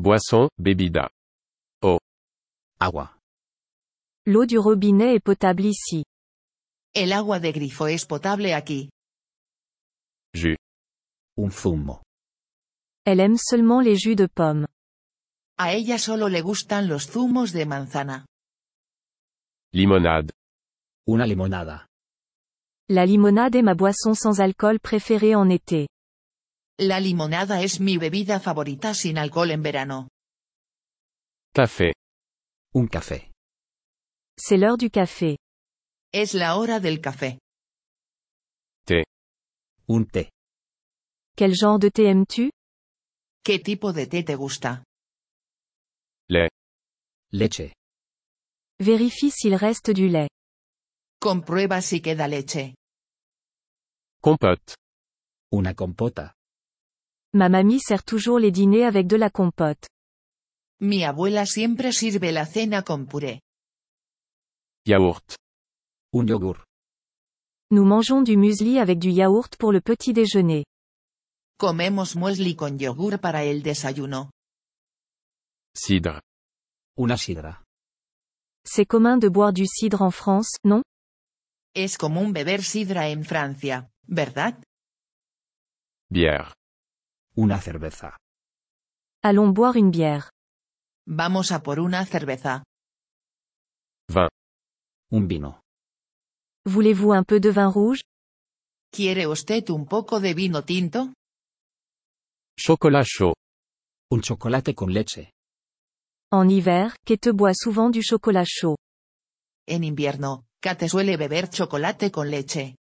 Boisson, bebida. Agua. L'eau du robinet est potable ici. El agua de grifo es potable aquí. Jus. Un zumo. Elle aime seulement les jus de pomme. A ella solo le gustan los zumos de manzana. Limonade. Una limonada. La limonade est ma boisson sans alcool préférée en été. La limonada es mi bebida favorita sin alcohol en verano. Café. Un café. C'est l'heure du café. Es la hora del café. Thé. Un té. Quel genre de thé aimes-tu? ¿Qué tipo de té te gusta? Lait. Leche. Vérifie s'il reste du lait. Comprueba si queda leche. Compote. Una compota. Ma mamie sert toujours les dîners avec de la compote. Mi abuela siempre sirve la cena con puré. Yaourt. Un yogur. Nous mangeons du muesli avec du yaourt pour le petit déjeuner. Comemos muesli con yogur para el desayuno. Cidre. Una sidra. C'est commun de boire du cidre en France, non? Es común beber sidra en Francia, ¿verdad? Bière. Una cerveza. Allons boire une bière. Vamos a por una cerveza. Vin. Un vino. Voulez-vous un peu de vin rouge? ¿Quiere usted un poco de vino tinto? Chocolat chaud. Un chocolate con leche. En hiver, Kate boit souvent du chocolat chaud. En invierno, Kate suele beber chocolate con leche.